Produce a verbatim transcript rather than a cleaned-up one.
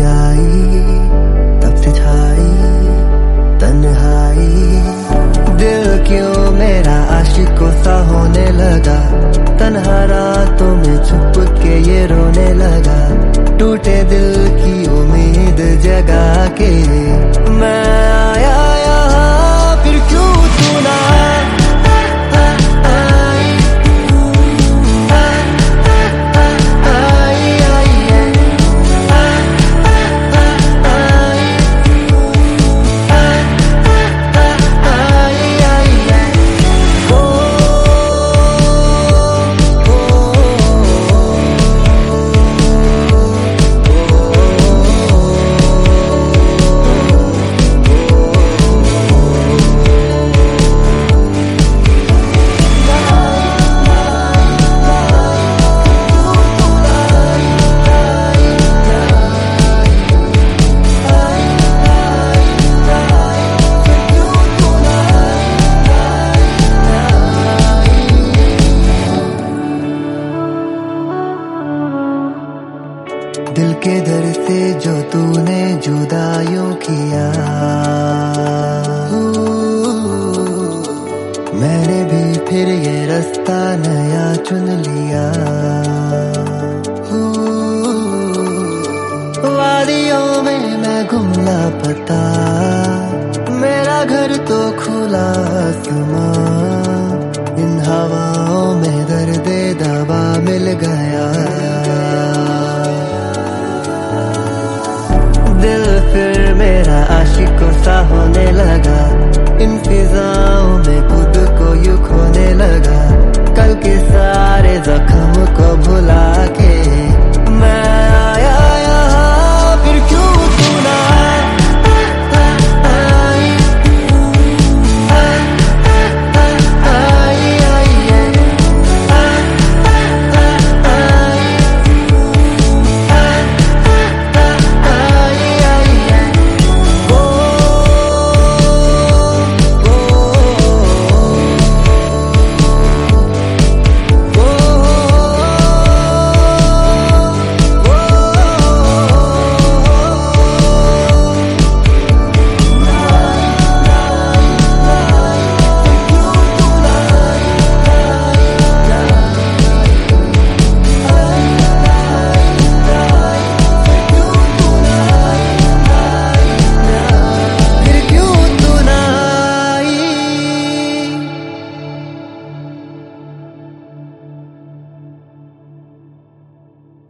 लाई तब से छाई तन्हाई। दिल क्यों मेरा आशिकों सा होने लगा, तन्हा रातों में छुप के ये रोने लगा। टूटे दिल की उम्मीद जगा के मैं आया यहाँ, फिर क्यों तू ना दिल के दर से जो तूने जुदाइयों किया, मैंने भी फिर ये रास्ता नया चुन लिया। वादियों में मैं गुम लापता, मेरा घर तो खुला आसमां। इन हवाओं में दर्द दवा मिल गया। दिल फिर मेरा आशिकों सा होने लगा, इन फिजाओं में खुद को यूं खोने लगा। कल के सारे जख्म